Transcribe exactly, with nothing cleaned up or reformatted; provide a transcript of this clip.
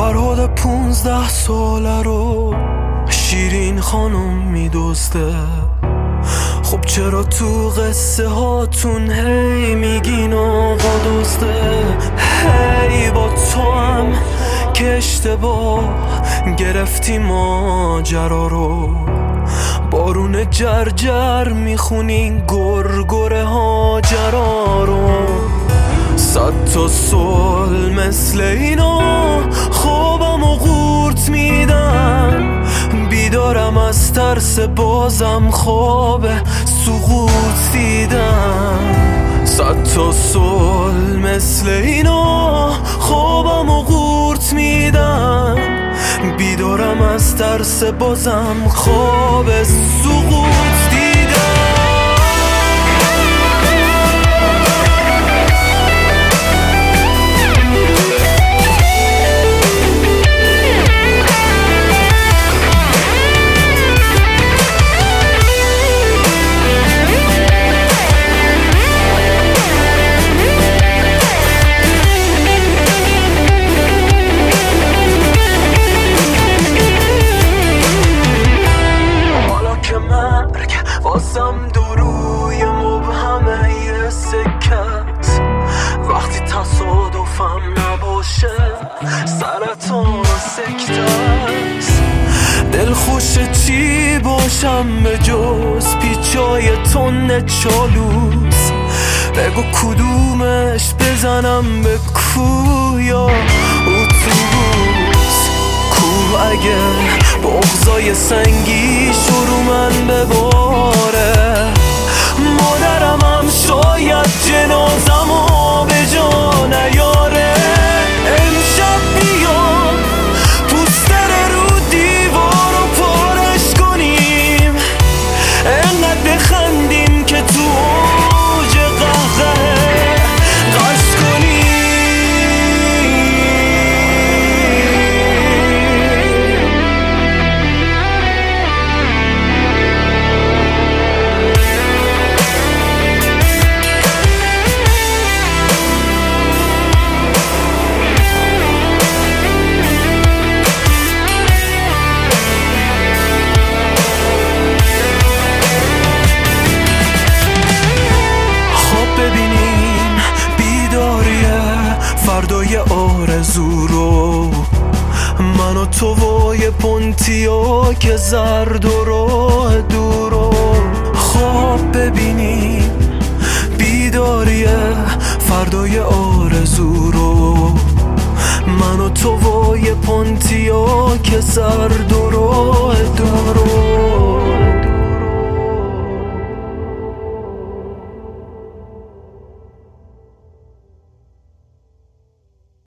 فرهاد پونزده ساله رو شیرین خانم میدوسته. خب چرا تو قصه هاتون هی میگین آقا دوسته؟ هی با تو هم که اشتباه گرفتی ماجرا رو، بارون جرجر میخونین گرگره هاجرا رو. صد تا سال مثل اینا خوابم و قورت میدم، بیدارم از ترس بازم خواب سقوط دیدم. صد تا سال مثل اینا خوابم و قورت میدم، بیدارم از ترس بازم خواب سقوط دیدم. واسم دروی مبهمه یه سکت، وقتی تصادفم نباشه سرطان سکتست. دلخوش چی باشم به جز پیچای تن چالوس؟ بگو کدومش بزنم به کوه یا اتوبوس؟ کوه اگه بغضای سنگی شروع من بباره، مادرم هم شاید جنازمو به جا نیاره. امشب بیام پوستر رو دیوارو پارش کنیم، انقدر بخندیم که تو اوج قهقه قش کنیم. فردای آرزو رو من و تو وای پونتیا که زرد و راه دورو خواب ببینیم. بیداریه فردای آرزو رو من و تو وای پونتیا که زرد و راه دورو.